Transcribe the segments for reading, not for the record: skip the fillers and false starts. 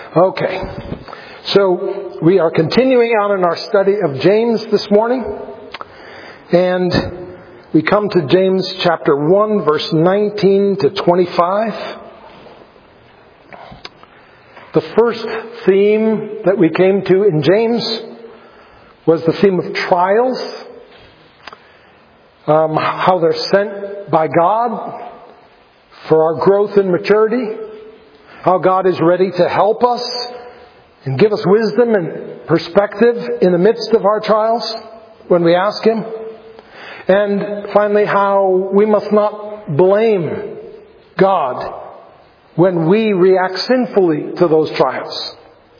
Okay, so we are continuing on in our study of James this morning, and we come to James chapter 1, verse 19 to 25. The first theme that we came to in James was the theme of trials, how they're sent by God for our growth and maturity, how God is ready to help us and give us wisdom and perspective in the midst of our trials when we ask Him. And finally, how we must not blame God when we react sinfully to those trials.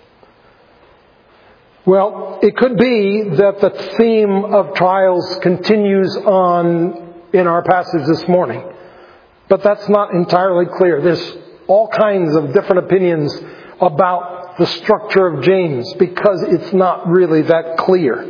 Well, it could be that the theme of trials continues on in our passage this morning. But that's not entirely clear. There's all kinds of different opinions about the structure of James because it's not really that clear.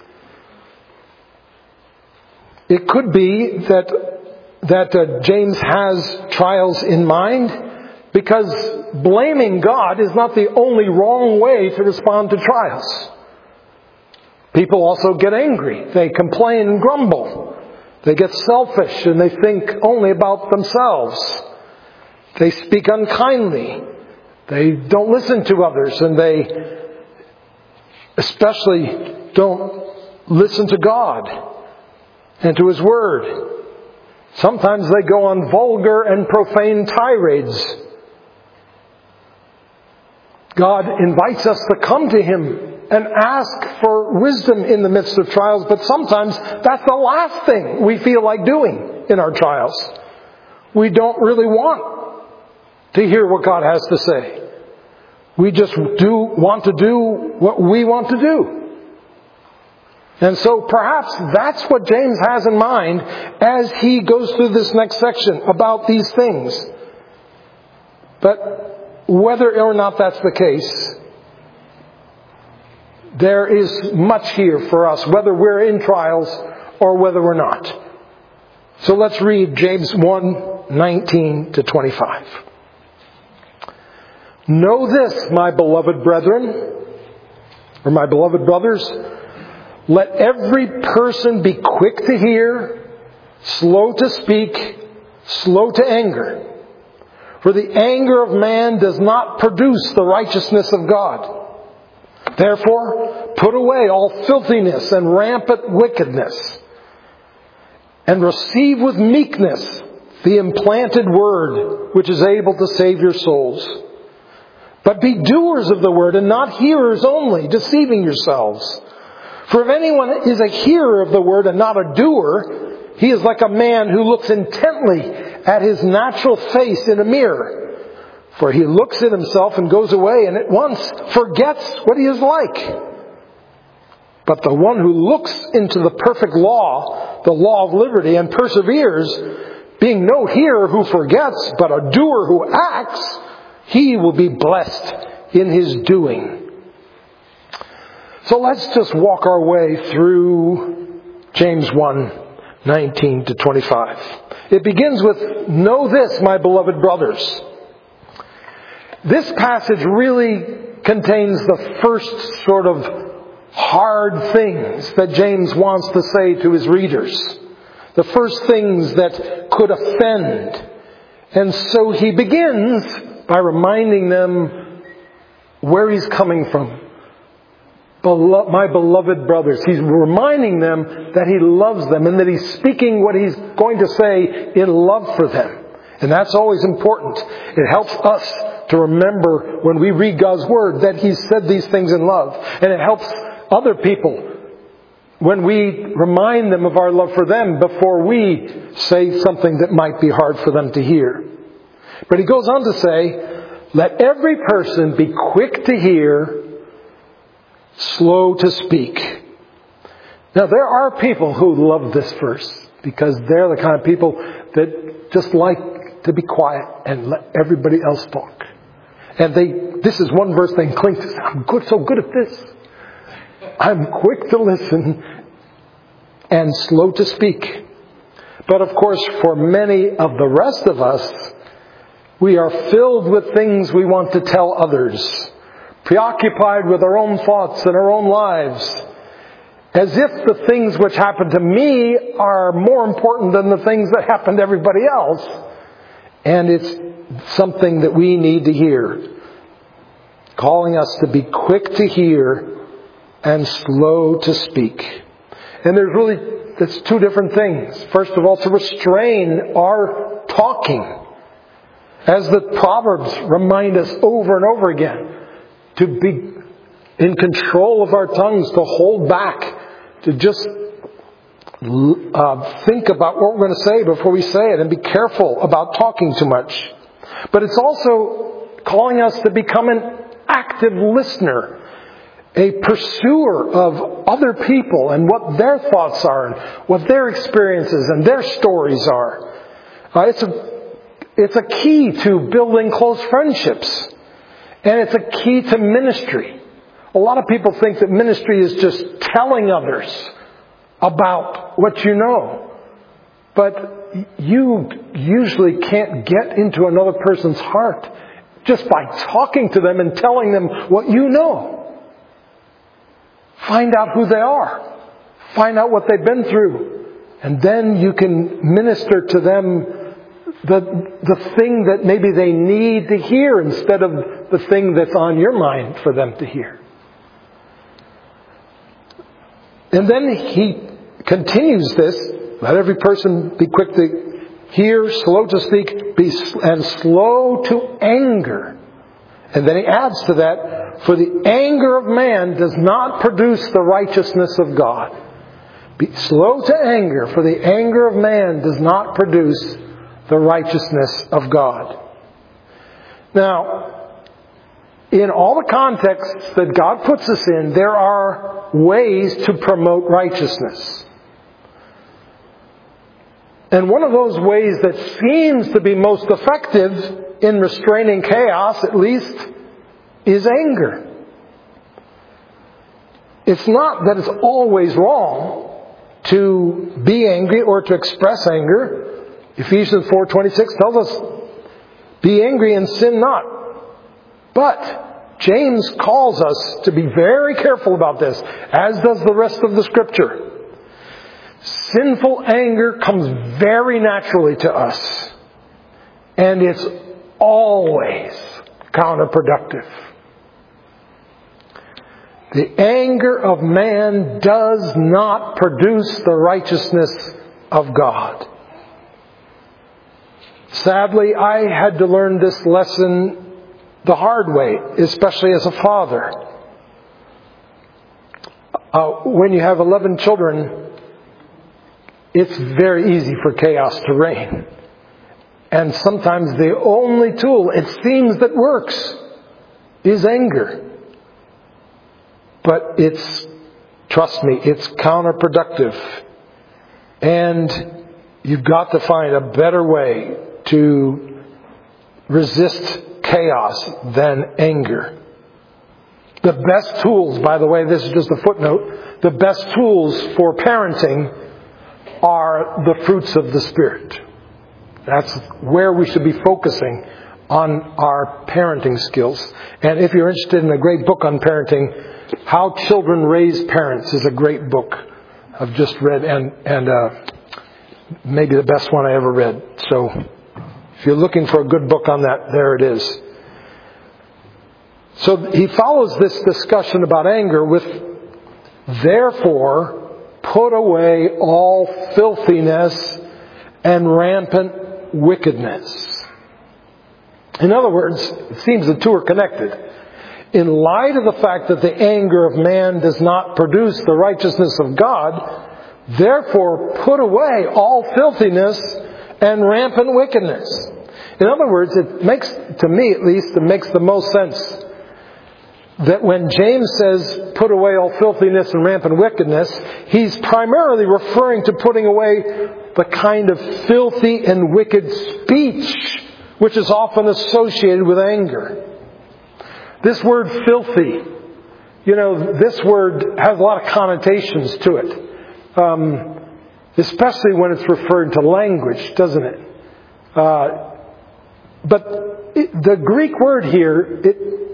It could be that James has trials in mind because blaming God is not the only wrong way to respond to trials. People also get angry. They complain and grumble. They get selfish and they think only about themselves. They speak unkindly. They don't listen to others, and they especially don't listen to God and to His Word. Sometimes they go on vulgar and profane tirades. God invites us to come to Him and ask for wisdom in the midst of trials, but sometimes that's the last thing we feel like doing in our trials. We don't really want to hear what God has to say. We just want to do what we want to do. And so perhaps that's what James has in mind as he goes through this next section about these things. But whether or not that's the case, there is much here for us, whether we're in trials or whether we're not. So let's read James 1, 19 to 25. Know this, my beloved brethren, or my beloved brothers, let every person be quick to hear, slow to speak, slow to anger. For the anger of man does not produce the righteousness of God. Therefore, put away all filthiness and rampant wickedness, and receive with meekness the implanted word, which is able to save your souls. But be doers of the word and not hearers only, deceiving yourselves. For if anyone is a hearer of the word and not a doer, he is like a man who looks intently at his natural face in a mirror. For he looks at himself and goes away and at once forgets what he is like. But the one who looks into the perfect law, the law of liberty, and perseveres, being no hearer who forgets, but a doer who acts, he will be blessed in his doing. So let's just walk our way through James 1, 19 to 25. It begins with, know this, my beloved brothers. This passage really contains the first sort of hard things that James wants to say to his readers. The first things that could offend. And so he begins by reminding them where he's coming from. My beloved brothers. He's reminding them that he loves them and that he's speaking what he's going to say in love for them. And that's always important. It helps us to remember when we read God's Word that He's said these things in love. And it helps other people when we remind them of our love for them before we say something that might be hard for them to hear. But he goes on to say, let every person be quick to hear, slow to speak. Now there are people who love this verse because they're the kind of people that just like to be quiet and let everybody else talk. And this is one verse they cling to. I'm so good at this. I'm quick to listen and slow to speak. But of course, for many of the rest of us, we are filled with things we want to tell others. preoccupied with our own thoughts and our own lives, as if the things which happen to me are more important than the things that happen to everybody else. And it's something that we need to hear, calling us to be quick to hear and slow to speak. And that's two different things. First of all, to restrain our talking, as the Proverbs remind us over and over again, to be in control of our tongues, to hold back, to just think about what we're going to say before we say it, and be careful about talking too much. But it's also calling us to become an active listener, a pursuer of other people and what their thoughts are and what their experiences and their stories are. It's a key to building close friendships. And it's a key to ministry. A lot of people think that ministry is just telling others about what you know. But you usually can't get into another person's heart just by talking to them and telling them what you know. Find out who they are. Find out what they've been through. And then you can minister to them the thing that maybe they need to hear instead of the thing that's on your mind for them to hear. And then he continues this, let every person be quick to hear, slow to speak, and slow to anger. And then he adds to that, for the anger of man does not produce the righteousness of God. Be slow to anger, for the anger of man does not produce the righteousness of God. Now, in all the contexts that God puts us in, there are ways to promote righteousness. And one of those ways that seems to be most effective in restraining chaos, at least, is anger. It's not that it's always wrong to be angry or to express anger. Ephesians 4:26 tells us, be angry and sin not. But James calls us to be very careful about this, as does the rest of the Scripture. Sinful anger comes very naturally to us. And it's always counterproductive. The anger of man does not produce the righteousness of God. Sadly, I had to learn this lesson the hard way, especially as a father. When you have 11 children, it's very easy for chaos to reign. And sometimes the only tool, it seems, that works is anger. But trust me, it's counterproductive. And you've got to find a better way to resist chaos than anger. The best tools, by the way, this is just a footnote, the best tools for parenting are the fruits of the Spirit. That's where we should be focusing on our parenting skills. And if you're interested in a great book on parenting, How Children Raise Parents is a great book I've just read, and maybe the best one I ever read. So if you're looking for a good book on that, there it is. So he follows this discussion about anger with, therefore, put away all filthiness and rampant wickedness. In other words, it seems the two are connected. In light of the fact that the anger of man does not produce the righteousness of God, therefore put away all filthiness and rampant wickedness. In other words, it makes, to me at least, it makes the most sense that when James says, put away all filthiness and rampant wickedness, he's primarily referring to putting away the kind of filthy and wicked speech which is often associated with anger. This word filthy, this word has a lot of connotations to it. Especially when it's referring to language, doesn't it? But the Greek word here,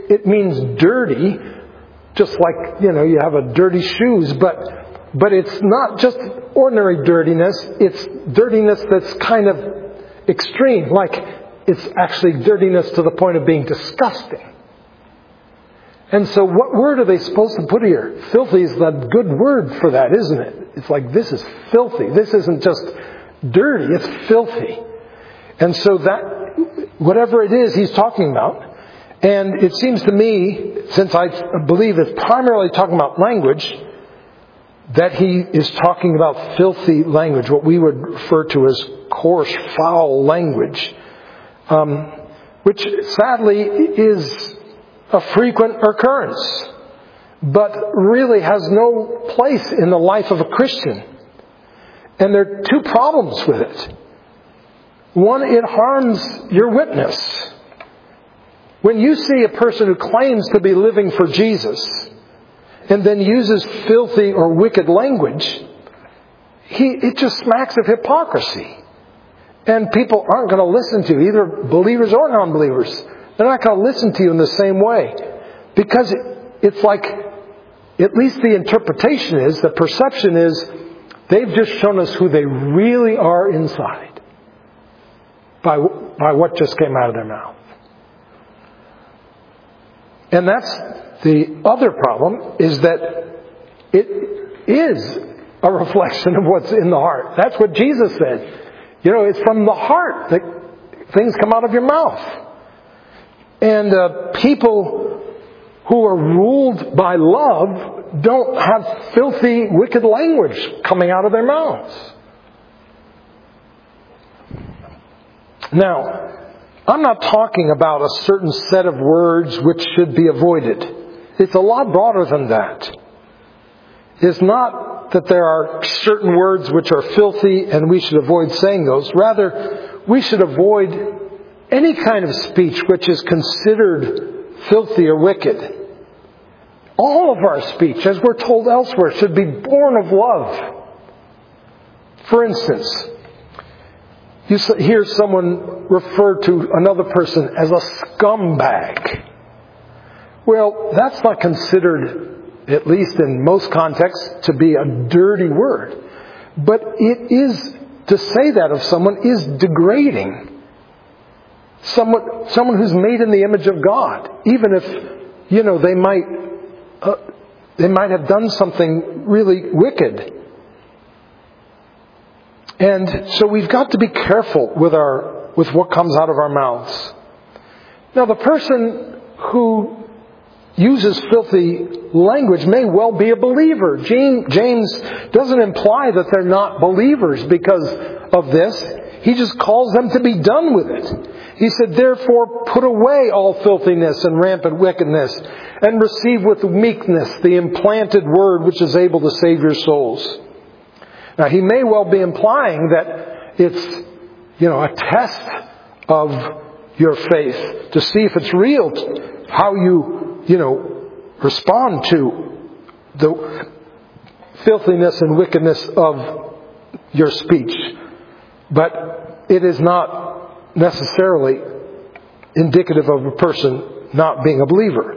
it means dirty, just like, you have a dirty shoes, but it's not just ordinary dirtiness, it's dirtiness that's kind of extreme, like it's actually dirtiness to the point of being disgusting. And so what word are they supposed to put here? Filthy is the good word for that, isn't it? It's like, this is filthy. This isn't just dirty, it's filthy. And so that, whatever it is he's talking about, and it seems to me, since I believe it's primarily talking about language, that he is talking about filthy language, what we would refer to as coarse, foul language, which sadly is a frequent occurrence, but really has no place in the life of a Christian. And there are two problems with it. One, it harms your witness. When you see a person who claims to be living for Jesus and then uses filthy or wicked language, it just smacks of hypocrisy. And people aren't going to listen to you, either believers or non-believers. They're not going to listen to you in the same way. Because it's like, at least the interpretation is, the perception is, they've just shown us who they really are inside by what just came out of their mouth. And that's the other problem, is that it is a reflection of what's in the heart. That's what Jesus said. It's from the heart that things come out of your mouth. And people who are ruled by love don't have filthy, wicked language coming out of their mouths. Now, I'm not talking about a certain set of words which should be avoided. It's a lot broader than that. It's not that there are certain words which are filthy and we should avoid saying those. Rather, we should avoid any kind of speech which is considered filthy or wicked. All of our speech, as we're told elsewhere, should be born of love. For instance, you hear someone refer to another person as a scumbag. Well, that's not considered, at least in most contexts, to be a dirty word. But it is, to say that of someone is degrading. Someone who's made in the image of God, even if, they might have done something really wicked. And so we've got to be careful with what comes out of our mouths. Now, the person who uses filthy language may well be a believer. James doesn't imply that they're not believers because of this. He just calls them to be done with it. He said, therefore, put away all filthiness and rampant wickedness, and receive with meekness the implanted word which is able to save your souls. Now, he may well be implying that it's, a test of your faith to see if it's real, how you, respond to the filthiness and wickedness of your speech. But it is not necessarily indicative of a person not being a believer.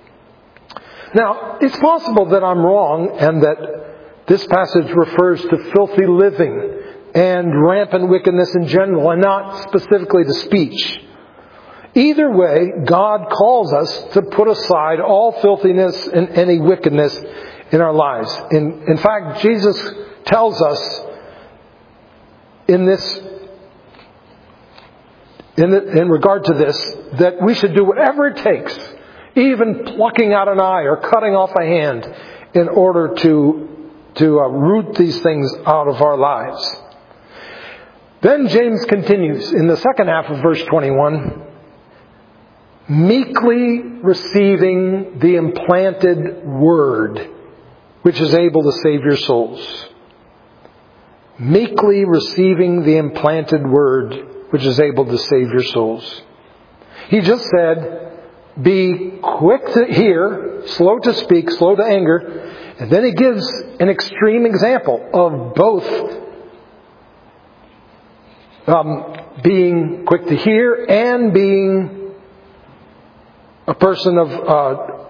Now, it's possible that I'm wrong and that this passage refers to filthy living and rampant wickedness in general and not specifically to speech. Either way, God calls us to put aside all filthiness and any wickedness in our lives. In fact, Jesus tells us in regard to this, that we should do whatever it takes, even plucking out an eye or cutting off a hand, in order to root these things out of our lives. Then James continues in the second half of verse 21, meekly receiving the implanted word, which is able to save your souls. Meekly receiving the implanted word, which is able to save your souls. He just said, be quick to hear, slow to speak, slow to anger. And then he gives an extreme example of both being quick to hear and being A person of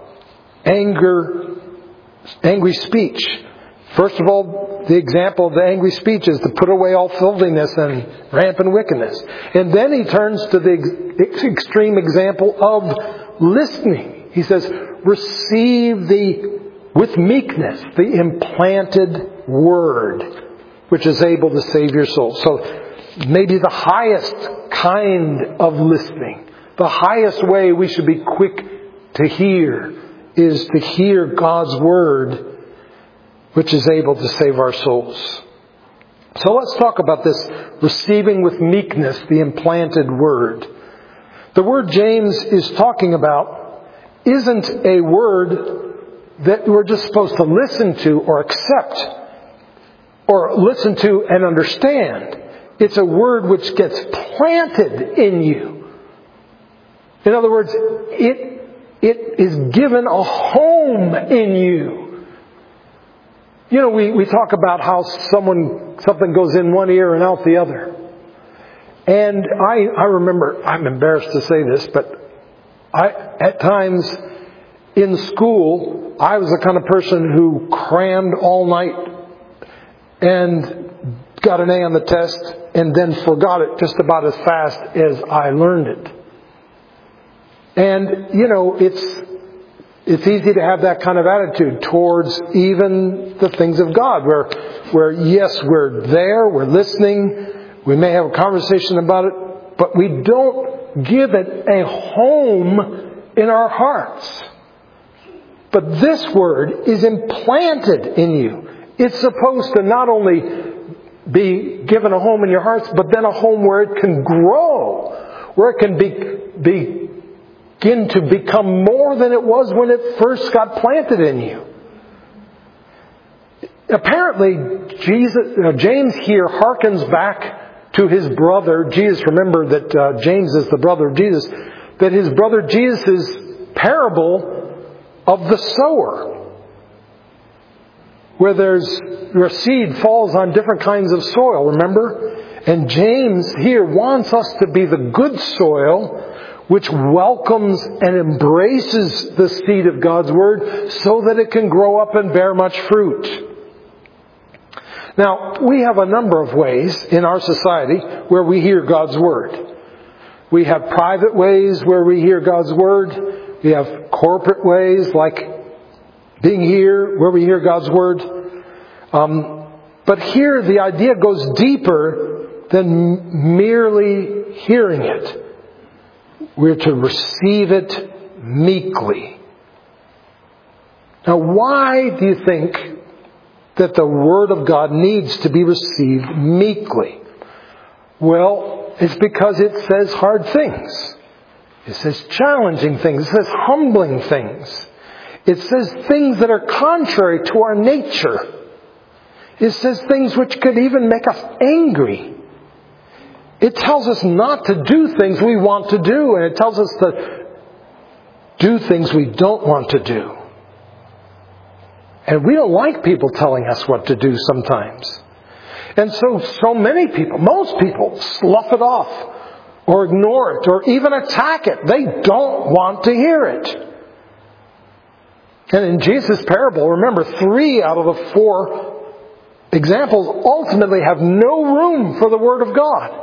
angry speech. First of all, the example of the angry speech is to put away all filthiness and rampant wickedness. And then he turns to the extreme example of listening. He says, receive with meekness the implanted word, which is able to save your soul. So maybe the highest kind of listening, the highest way we should be quick to hear, is to hear God's word, which is able to save our souls. So let's talk about this receiving with meekness the implanted word. The word James is talking about isn't a word that we're just supposed to listen to or accept or listen to and understand. It's a word which gets planted in you. In other words, it is given a home in you. You know, we talk about how something goes in one ear and out the other. And I remember, I'm embarrassed to say this, but at times in school, I was the kind of person who crammed all night and got an A on the test and then forgot it just about as fast as I learned it. And, you know, it's easy to have that kind of attitude towards even the things of God, where yes, we're there, we're listening, we may have a conversation about it, but we don't give it a home in our hearts. But this word is implanted in you. It's supposed to not only be given a home in your hearts, but then a home where it can grow, where it can begin to become more than it was when it first got planted in you. Apparently, James here harkens back to his brother Jesus. Remember that James is the brother of Jesus. That his brother Jesus' parable of the sower, where seed falls on different kinds of soil. Remember, and James here wants us to be the good soil, which welcomes and embraces the seed of God's Word so that it can grow up and bear much fruit. Now, we have a number of ways in our society where we hear God's Word. We have private ways where we hear God's Word. We have corporate ways like being here where we hear God's Word. But here the idea goes deeper than merely hearing it. We're to receive it meekly. Now, why do you think that the Word of God needs to be received meekly? Well, it's because it says hard things. It says challenging things. It says humbling things. It says things that are contrary to our nature. It says things which could even make us angry. It tells us not to do things we want to do, and it tells us to do things we don't want to do. And we don't like people telling us what to do sometimes. And so many people, most people, slough it off or ignore it or even attack it. They don't want to hear it. And in Jesus' parable, remember, 3 out of the 4 examples ultimately have no room for the Word of God.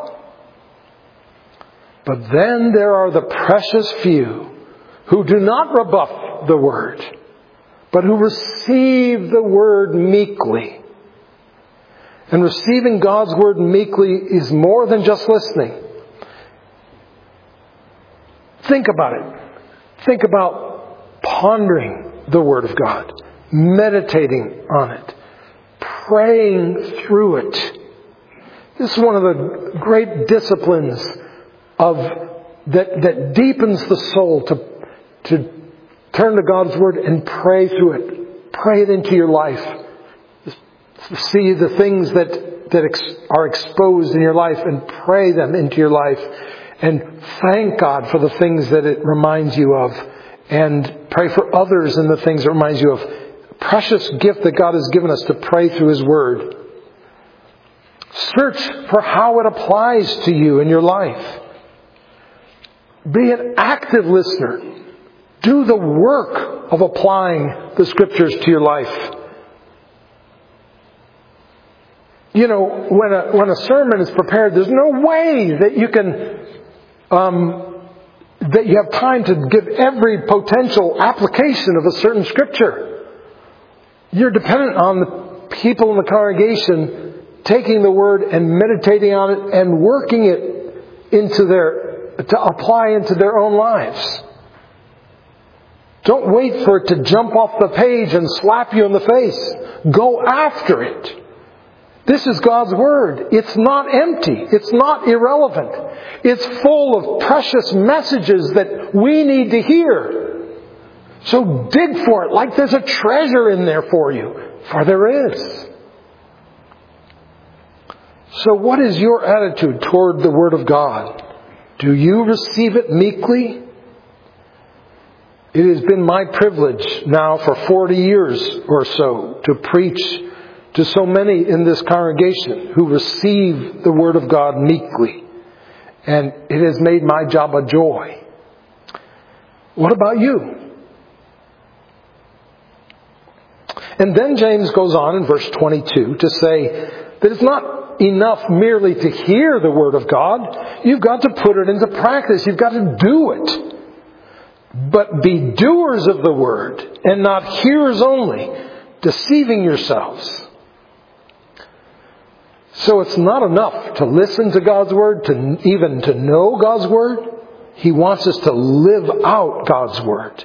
But then there are the precious few who do not rebuff the Word, but who receive the Word meekly. And receiving God's Word meekly is more than just listening. Think about it. Think about pondering the Word of God, meditating on it, praying through it. This is one of the great disciplines that deepens the soul to turn to God's Word and pray through it. Pray it into your life. See the things that are exposed in your life and pray them into your life. And thank God for the things that it reminds you of. And pray for others in the things it reminds you of. A precious gift that God has given us to pray through His Word. Search for how it applies to you in your life. Be an active listener. Do the work of applying the Scriptures to your life. You know, when a sermon is prepared, there's no way that you can that you have time to give every potential application of a certain Scripture. You're dependent on the people in the congregation taking the Word and meditating on it and working it to apply into their own lives. Don't wait for it to jump off the page and slap you in the face. Go after it. This is God's Word. It's not empty. It's not irrelevant. It's full of precious messages that we need to hear. So dig for it like there's a treasure in there for you. For there is. So what is your attitude toward the Word of God? Do you receive it meekly? It has been my privilege now for 40 years or so to preach to so many in this congregation who receive the Word of God meekly. And it has made my job a joy. What about you? And then James goes on in verse 22 to say that it's not enough merely to hear the Word of God. You've got to put it into practice. You've got to do it. But be doers of the Word and not hearers only, deceiving yourselves. So it's not enough to listen to God's Word, even to know God's Word. He wants us to live out God's Word.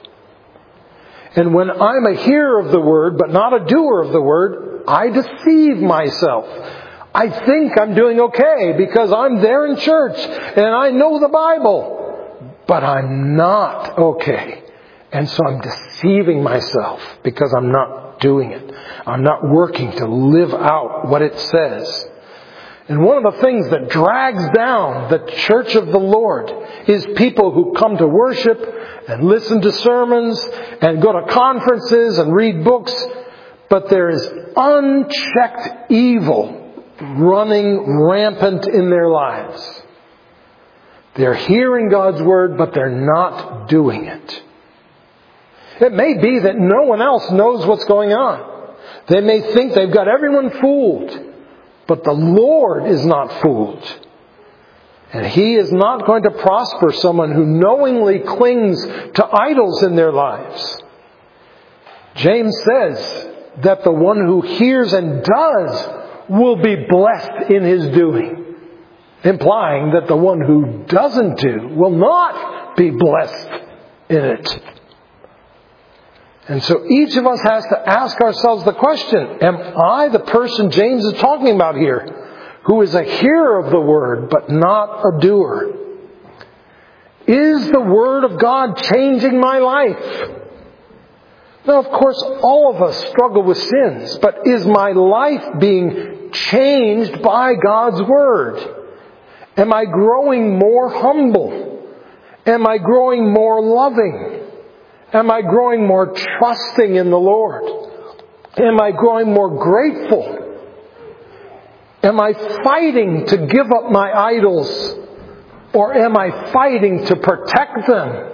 And when I'm a hearer of the Word, but not a doer of the Word, I deceive myself. I think I'm doing okay because I'm there in church and I know the Bible. But I'm not okay. And so I'm deceiving myself because I'm not doing it. I'm not working to live out what it says. And one of the things that drags down the church of the Lord is people who come to worship and listen to sermons and go to conferences and read books, but there is unchecked evil running rampant in their lives. They're hearing God's Word, but they're not doing it. It may be that no one else knows what's going on. They may think they've got everyone fooled. But the Lord is not fooled. And He is not going to prosper someone who knowingly clings to idols in their lives. James says that the one who hears and does will be blessed in his doing. Implying that the one who doesn't do will not be blessed in it. And so each of us has to ask ourselves the question, am I the person James is talking about here, who is a hearer of the Word, but not a doer? Is the Word of God changing my life? Now, of course, all of us struggle with sins, but is my life being changed by God's Word? Am I growing more humble? Am I growing more loving? Am I growing more trusting in the Lord? Am I growing more grateful? Am I fighting to give up my idols? Or am I fighting to protect them?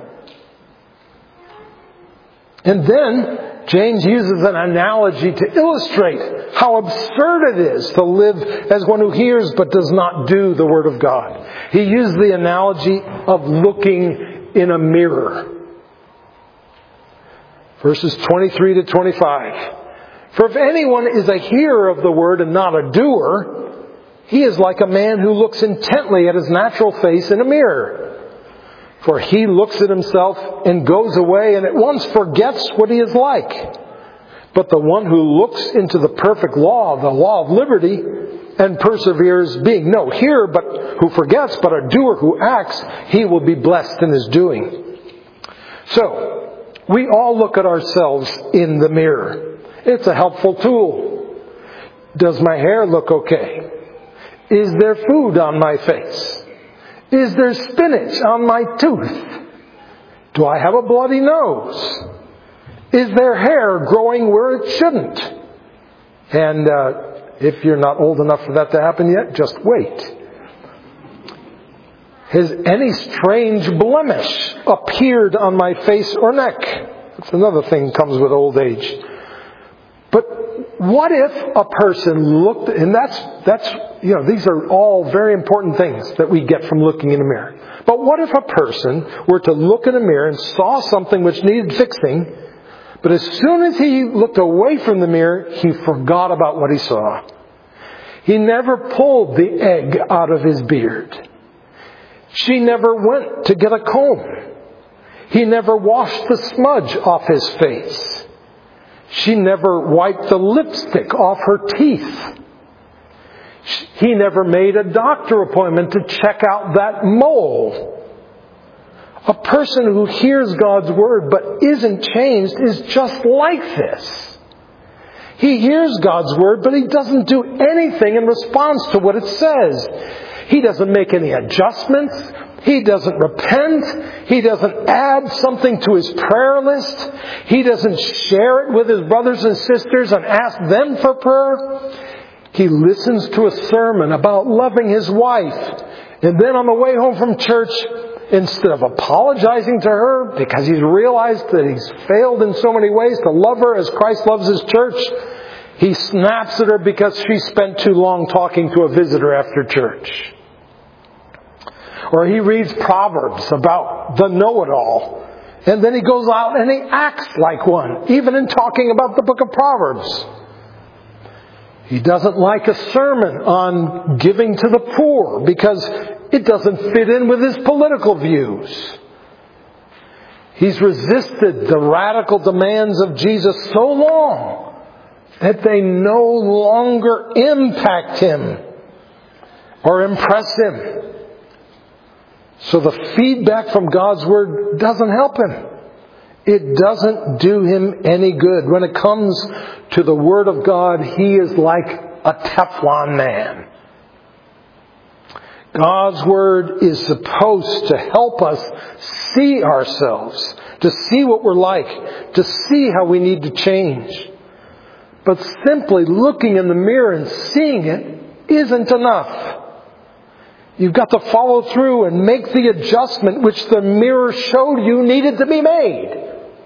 And then James uses an analogy to illustrate how absurd it is to live as one who hears but does not do the Word of God. He used the analogy of looking in a mirror. Verses 23 to 25. For if anyone is a hearer of the Word and not a doer, he is like a man who looks intently at his natural face in a mirror. For he looks at himself and goes away and at once forgets what he is like. But the one who looks into the perfect law, the law of liberty, and perseveres, being no hearer but who forgets, but a doer who acts, he will be blessed in his doing. So, we all look at ourselves in the mirror. It's a helpful tool. Does my hair look okay? Is there food on my face? Is there spinach on my tooth? Do I have a bloody nose? Is there hair growing where it shouldn't? And if you're not old enough for that to happen yet, just wait. has any strange blemish appeared on my face or neck? That's another thing that comes with old age. But what if a person looked, and these are all very important things that we get from looking in a mirror. But what if a person were to look in a mirror and saw something which needed fixing, but as soon as he looked away from the mirror, he forgot about what he saw? He never pulled the egg out of his beard. She never went to get a comb. He never washed the smudge off his face. She never wiped the lipstick off her teeth. He never made a doctor appointment to check out that mole. A person who hears God's Word but isn't changed is just like this. He hears God's Word, but he doesn't do anything in response to what it says. He doesn't make any adjustments. He doesn't repent. He doesn't add something to his prayer list. He doesn't share it with his brothers and sisters and ask them for prayer. He listens to a sermon about loving his wife. And then on the way home from church, instead of apologizing to her because he's realized that he's failed in so many ways to love her as Christ loves his church, he snaps at her because she spent too long talking to a visitor after church. Or he reads Proverbs about the know-it-all, and then he goes out and he acts like one, even in talking about the book of Proverbs. He doesn't like a sermon on giving to the poor because it doesn't fit in with his political views. He's resisted the radical demands of Jesus so long that they no longer impact him or impress him. So the feedback from God's Word doesn't help him. It doesn't do him any good. When it comes to the Word of God, he is like a Teflon man. God's Word is supposed to help us see ourselves, to see what we're like, to see how we need to change. But simply looking in the mirror and seeing it isn't enough. You've got to follow through and make the adjustment which the mirror showed you needed to be made.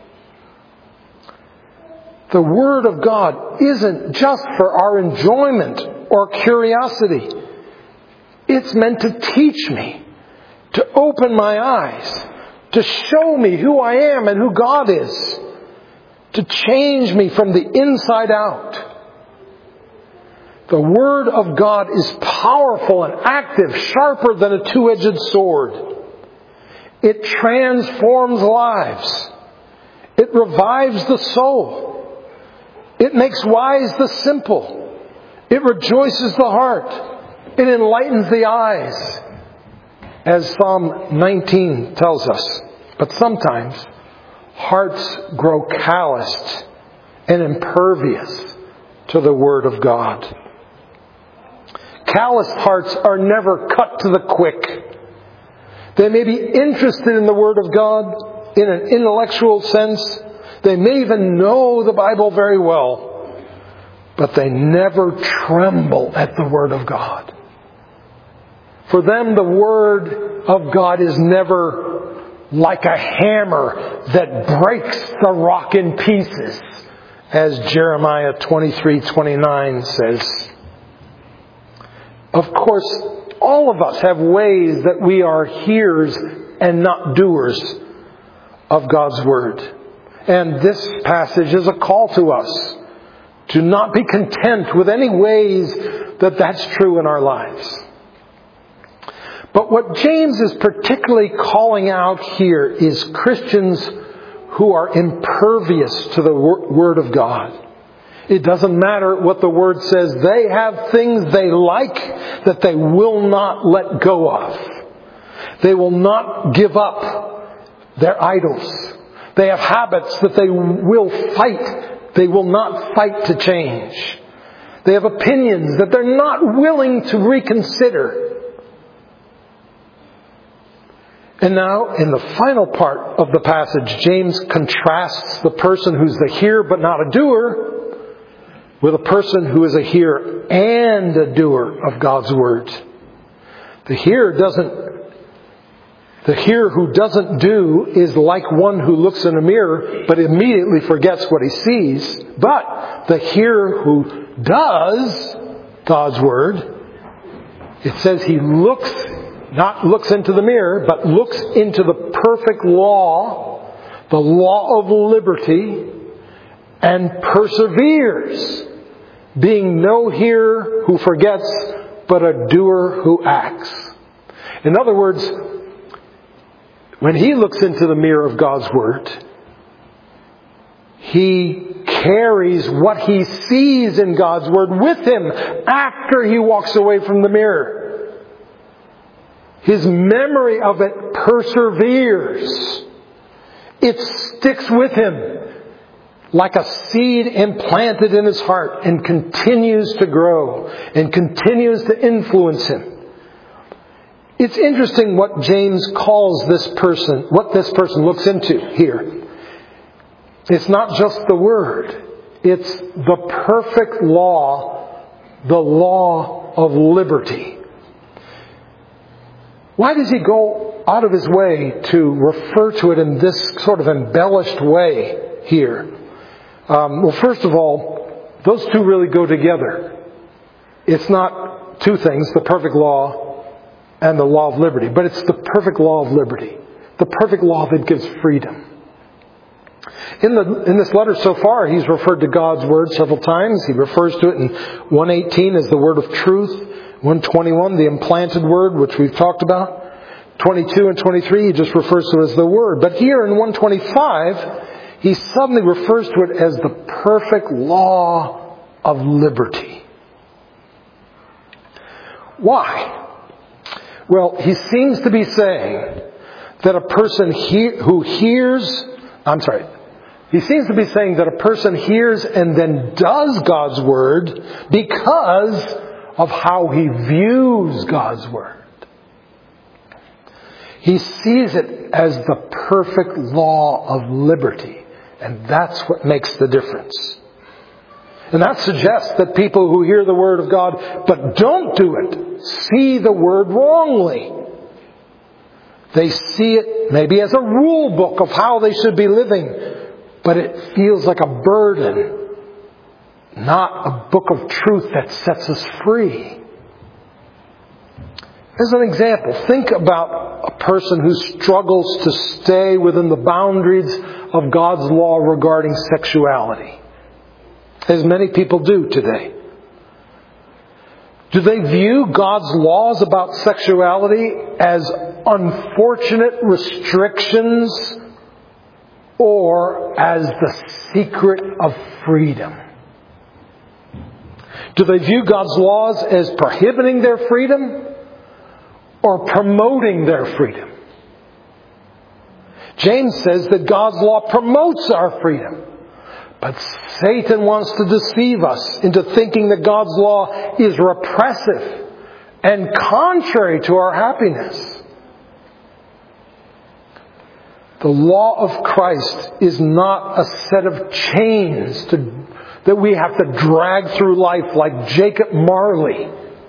The Word of God isn't just for our enjoyment or curiosity. It's meant to teach me, to open my eyes, to show me who I am and who God is, to change me from the inside out. The Word of God is powerful and active, sharper than a two-edged sword. It transforms lives. It revives the soul. It makes wise the simple. It rejoices the heart. It enlightens the eyes, as Psalm 19 tells us. But sometimes hearts grow calloused and impervious to the Word of God. Calloused hearts are never cut to the quick. They may be interested in the Word of God in an intellectual sense. They may even know the Bible very well, but they never tremble at the Word of God. For them, the Word of God is never like a hammer that breaks the rock in pieces, as Jeremiah 23:29 says. Of course, all of us have ways that we are hearers and not doers of God's Word. And this passage is a call to us to not be content with any ways that that's true in our lives. But what James is particularly calling out here is Christians who are impervious to the Word of God. It doesn't matter what the Word says. They have things they like that they will not let go of. They will not give up their idols. They have habits that they will fight. They will not fight to change. They have opinions that they're not willing to reconsider. And now, in the final part of the passage, James contrasts the person who's the hearer but not a doer with a person who is a hearer and a doer of God's Word. The hearer doesn't The hearer who doesn't do is like one who looks in a mirror but immediately forgets what he sees. But the hearer who does God's Word, it says he not looks into the mirror, but looks into the perfect law, the law of liberty, and perseveres, being no hearer who forgets, but a doer who acts. In other words, when he looks into the mirror of God's Word, he carries what he sees in God's Word with him after he walks away from the mirror. His memory of it perseveres. It sticks with him like a seed implanted in his heart and continues to grow and continues to influence him. It's interesting what James calls this person, what this person looks into here. It's not just the Word. It's the perfect law, the law of liberty. Why does he go out of his way to refer to it in this sort of embellished way here? Well, first of all, those two really go together. It's not two things, the perfect law and the law of liberty, but it's the perfect law of liberty, the perfect law that gives freedom. In this letter so far, he's referred to God's Word several times. He refers to it in 1:18 as the Word of truth, 1:21 the implanted Word, which we've talked about, 22 and 23 he just refers to it as the Word. But here in 1:25, he suddenly refers to it as the perfect law of liberty. Why? Well, he seems to be saying that a person he seems to be saying that a person hears and then does God's Word because of how he views God's Word. He sees it as the perfect law of liberty, and that's what makes the difference. And that suggests that people who hear the Word of God but don't do it see the Word wrongly. They see it maybe as a rule book of how they should be living, but it feels like a burden, not a book of truth that sets us free. As an example, think about a person who struggles to stay within the boundaries of God's law regarding sexuality, as many people do today. Do they view God's laws about sexuality as unfortunate restrictions or as the secret of freedom? Do they view God's laws as prohibiting their freedom or promoting their freedom? James says that God's law promotes our freedom. But Satan wants to deceive us into thinking that God's law is repressive and contrary to our happiness. The law of Christ is not a set of chains that we have to drag through life like Jacob Marley,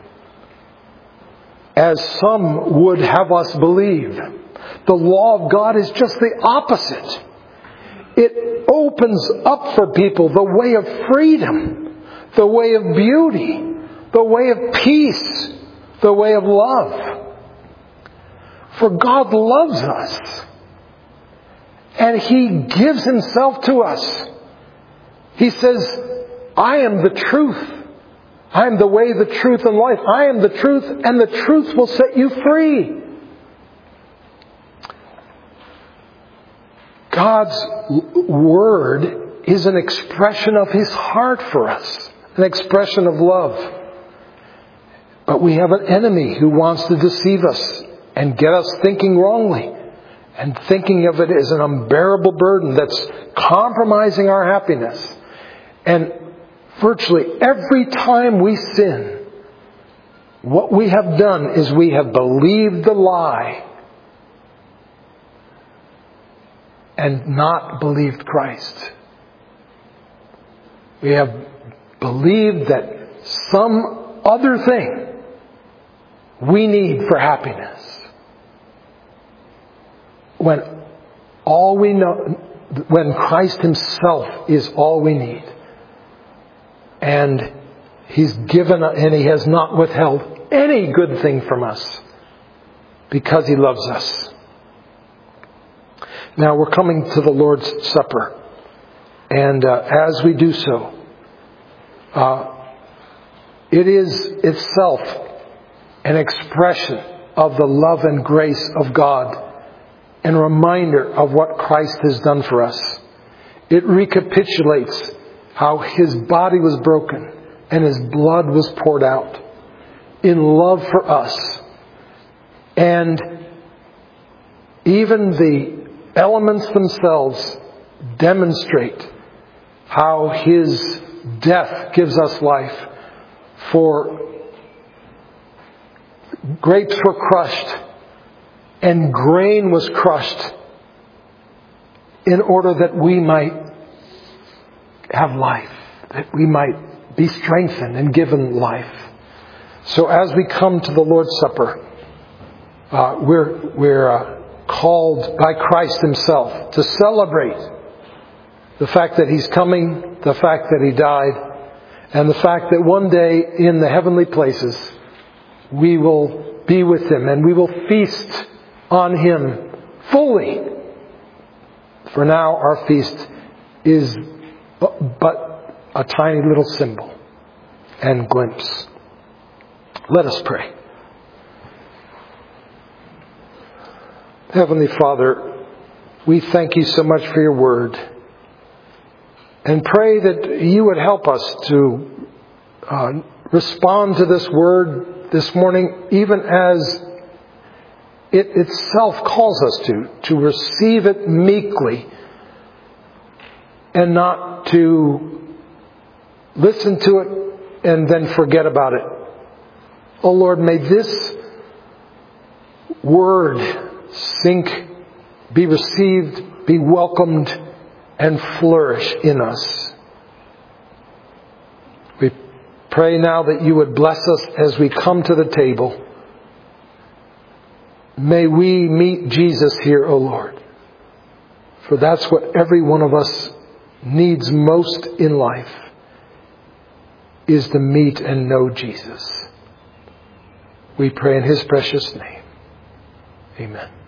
as some would have us believe. The law of God is just the opposite. It opens up for people the way of freedom, the way of beauty, the way of peace, the way of love. For God loves us, and He gives Himself to us. He says, I am the truth. I am the way, the truth, and life. I am the truth, and the truth will set you free. God's Word is an expression of His heart for us, an expression of love. But we have an enemy who wants to deceive us and get us thinking wrongly and thinking of it as an unbearable burden that's compromising our happiness. And virtually every time we sin, what we have done is we have believed the lie and not believed Christ. We have believed that some other thing we need for happiness. when all we know, when Christ Himself is all we need, and He's given, and He has not withheld any good thing from us because He loves us. Now we're coming to the Lord's Supper, and as we do so, it is itself an expression of the love and grace of God, and a reminder of what Christ has done for us. It recapitulates how His body was broken and His blood was poured out in love for us. And even the elements themselves demonstrate how His death gives us life. For grapes were crushed and grain was crushed in order that we might have life, that we might be strengthened and given life. So as we come to the Lord's Supper, we're called by Christ Himself to celebrate the fact that He's coming, the fact that He died, and the fact that one day in the heavenly places we will be with Him and we will feast on Him fully. For now our feast is but a tiny little symbol and glimpse. Let us pray. Heavenly Father, we thank You so much for Your Word, and pray that You would help us to respond to this Word this morning, even as it itself calls us to receive it meekly and not to listen to it and then forget about it. Oh Lord, may this Word sink, be received, be welcomed, and flourish in us. We pray now that You would bless us as we come to the table. May we meet Jesus here, O Lord. For that's what every one of us needs most in life, is to meet and know Jesus. We pray in His precious name. Amen.